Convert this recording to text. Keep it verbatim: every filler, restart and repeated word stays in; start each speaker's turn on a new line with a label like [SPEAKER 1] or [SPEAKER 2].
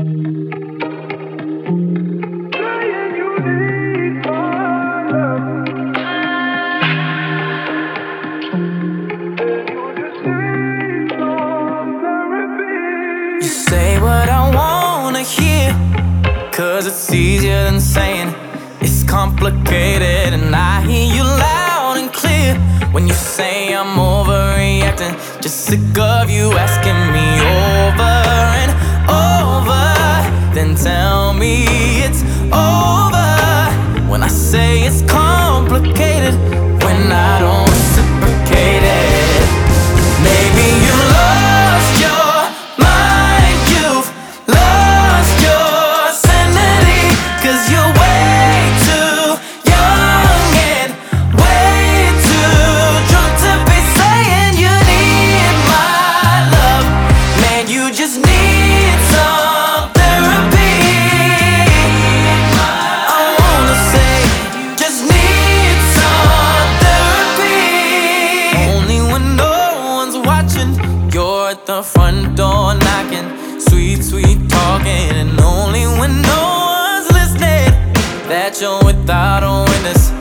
[SPEAKER 1] You say what I wanna hear, cause it's easier than saying it's complicated. And I hear you loud and clear when you say I'm overreacting. Just sick of you asking me over and over. Then tell me it's over when I say it's complicated, when I don't reciprocate it. Maybe you lost your mind, you've lost your sanity, cause you're way too young and way too drunk to be saying you need my love. Man, you just need some therapy. I wanna say, just need some therapy. Only when no one's watching, you're at the front door knocking, sweet, sweet talking. And only when no one's listening, that you're without a witness.